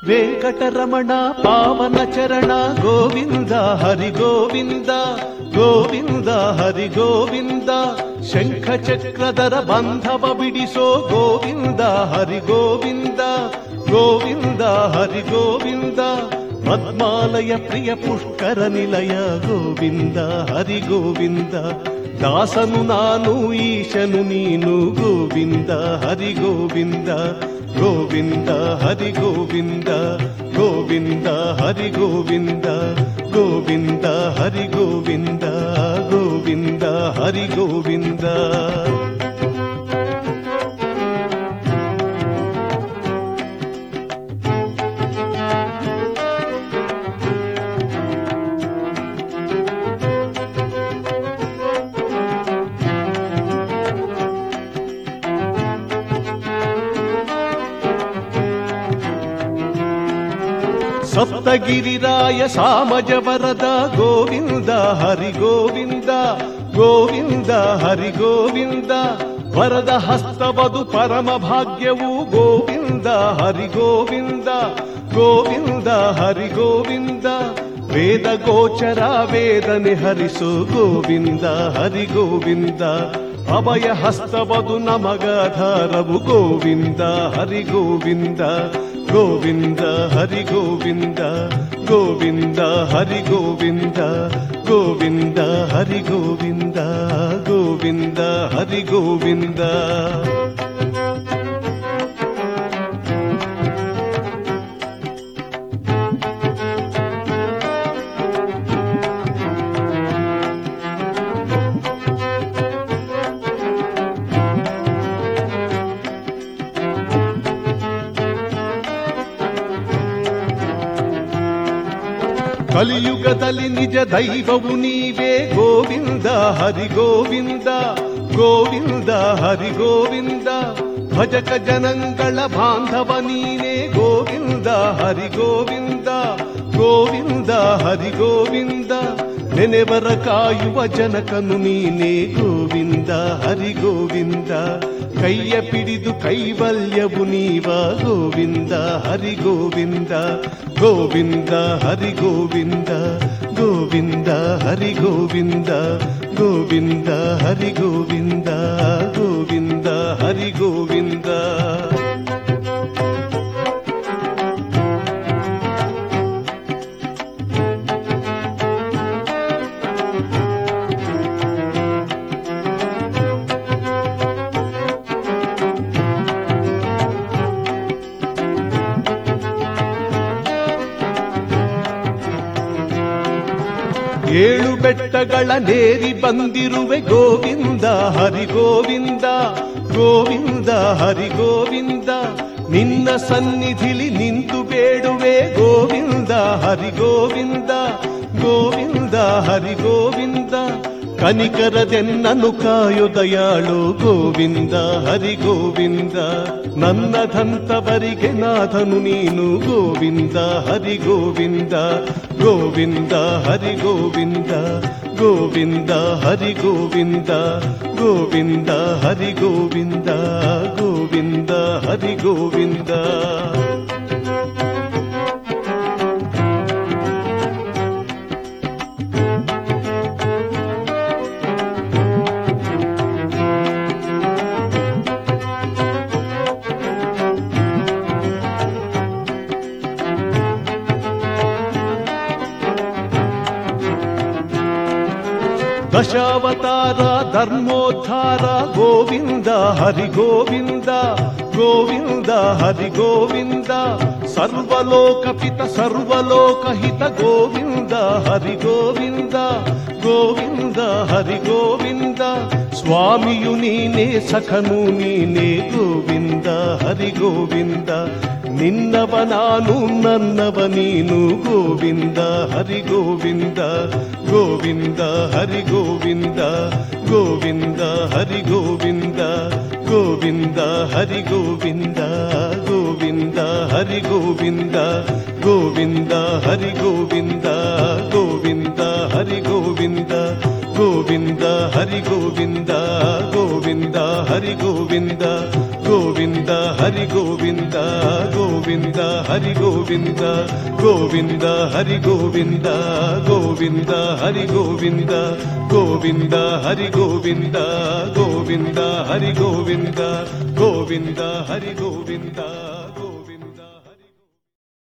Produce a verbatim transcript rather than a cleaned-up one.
ವೆಂಕಟರಮಣ ಪಾವನ ಚರಣ ಗೋವಿಂದ ಹರಿ ಗೋವಿಂದ ಗೋವಿಂದ ಹರಿ ಗೋವಿಂದ ಶಂಖ ಚಕ್ರಧರ ಬಂಧವ ಬಿಡಿಸೋ ಗೋವಿಂದ ಹರಿ ಗೋವಿಂದ ಗೋವಿಂದ ಹರಿ ಗೋವಿಂದ ಪದ್ಮಾಲಯ ಪ್ರಿಯ ಪುಷ್ಕರ ನಿಲಯ ಗೋವಿಂದ ಹರಿ ಗೋವಿಂದ ದಾಸನು ನಾನು ಈಶನು ನೀನು ಗೋವಿಂದ ಹರಿ ಗೋವಿಂದ ಗೋವಿಂದ ಹರಿ ಗೋವಿಂದ ಗೋವಿಂದ ಹರಿ ಗೋವಿಂದ ಗೋವಿಂದ ಹರಿ ಗೋವಿಂದ ಗೋವಿಂದ ಹರಿ ಗೋವಿಂದ. ಸಪ್ತಗಿರಿರಾಯ ಸಾಮಜವರದ ಗೋವಿಂದ ಹರಿ ಗೋವಿಂದ ಗೋವಿಂದ ಹರಿ ಗೋವಿಂದ ವರದ ಹಸ್ತವದು ಪರಮ ಭಾಗ್ಯವು ಗೋವಿಂದ ಹರಿ ಗೋವಿಂದ ಗೋವಿಂದ ಹರಿ ಗೋವಿಂದ ವೇದ ಗೋಚರ ವೇದನೆ ಹರಿಸು ಗೋವಿಂದ ಹರಿ ಗೋವಿಂದ ಅಭಯ ಹಸ್ತವದು ನಮಗಾಧಾರವು ಗೋವಿಂದ ಹರಿ ಗೋವಿಂದ ಗೋವಿಂದ ಹರಿ ಗೋವಿಂದ ಗೋವಿಂದ ಹರಿ ಗೋವಿಂದ ಗೋವಿಂದ ಹರಿ ಗೋವಿಂದ ಗೋವಿಂದ ಹರಿ ಗೋವಿಂದ. ಕಲಿಯುಗದಲ್ಲಿ ನಿಜ ದೈವವು ನೀವೇ ಗೋವಿಂದ ಹರಿ ಗೋವಿಂದ ಗೋವಿಂದ ಹರಿ ಗೋವಿಂದ ಭಜಕ ಜನಗಳ ಬಾಂಧವ ನೀನೇ ಗೋವಿಂದ ಹರಿ ಗೋವಿಂದ ಗೋವಿಂದ ಹರಿ ಗೋವಿಂದ ನೆನೆವರ ಕಾಯುವ ಜನಕನು ನೀನೇ ಗೋವಿಂದ ಹರಿ ಗೋವಿಂದ ಕೈಯ ಪಿಡಿದು ಕೈವಲ್ಯವು ನೀವ ಗೋವಿಂದ ಹರಿ ಗೋವಿಂದ ಗೋವಿಂದ ಹರಿ ಗೋವಿಂದ ಗೋವಿಂದ ಹರಿ ಗೋವಿಂದ ಗೋವಿಂದ ಹರಿ ಗೋವಿಂದ ಗೋವಿಂದ ಹರಿ ಗೋವಿಂದ. ಏಳು ಬೆಟ್ಟಗಳ ನೇರಿ ಬಂದಿರುವೆ ಗೋವಿಂದ ಹರಿ ಗೋವಿಂದ ಗೋವಿಂದ ಹರಿ ಗೋವಿಂದ ನಿನ್ನ ಸನ್ನಿಧಿಲಿ ನಿಂತು ಬೇಡುವೆ ಗೋವಿಂದ ಹರಿ ಗೋವಿಂದ ಗೋವಿಂದ ಹರಿ ಗೋವಿಂದ ಕನಿಕರದೆನ್ನನು ಕಾಯು ದಯಾಳು ಗೋವಿಂದ ಹರಿ ಗೋವಿಂದ ನನ್ನದಂತವರಿಗೆ ನಾಥನು ನೀನು ಗೋವಿಂದ ಹರಿ ಗೋವಿಂದ ಗೋವಿಂದ ಹರಿ ಗೋವಿಂದ ಗೋವಿಂದ ಹರಿ ಗೋವಿಂದ ಗೋವಿಂದ ಹರಿ ಗೋವಿಂದ ಗೋವಿಂದ ಹರಿ ಗೋವಿಂದ. ದಶಾವತಾರ ಧರ್ಮೋದ್ಧಾರ ಗೋವಿಂದ ಹರಿ ಗೋವಿಂದ ಗೋವಿಂದ ಹರಿ ಗೋವಿಂದ ಸರ್ವಲೋಕಪಿತ ಸರ್ವಲೋಕಹಿತ ಗೋವಿಂದ ಹರಿ ಗೋವಿಂದ ಗೋವಿಂದ ಹರಿ ಗೋವಿಂದ ಸ್ವಾಮಿಯು ನೀನೇ ಸಖನು ನೀನೇ ಗೋವಿಂದ ಹರಿ ಗೋವಿಂದ ನಿನ್ನವ ನಾನು ನನ್ನವ ನೀನು ಗೋವಿಂದ ಹರಿ ಗೋವಿಂದ ಗೋವಿಂದ ಹರಿ ಗೋವಿಂದ ಗೋವಿಂದ ಹರಿ ಗೋವಿಂದ ಗೋವಿಂದ ಹರಿ ಗೋವಿಂದ ಗೋವಿಂದ ಹರಿ ಗೋವಿಂದ ಗೋವಿಂದ ಹರಿ ಗೋವಿಂದ ಗೋವಿಂದ ಹರಿ ಗೋವಿಂದ ಗೋವಿಂದ ಹರಿ ಗೋವಿಂದ ಗೋವಿಂದ ಹರಿ ಗೋವಿಂದ ಗೋವಿಂದ ಹರಿ ಗೋವಿಂದ ಗೋವಿಂದ ಗೋವಿಂದ ಹರಿ ಗೋವಿಂದ ಗೋವಿಂದ ಹರಿ ಗೋವಿಂದ ಗೋವಿಂದ ಹರಿ ಗೋವಿಂದ ಗೋವಿಂದ ಹರಿ ಗೋವಿಂದ ಗೋವಿಂದ ಹರಿ ಗೋವಿಂದ ಗೋವಿಂದ ಹರಿ ಗೋವಿಂದ ಗೋವಿಂದ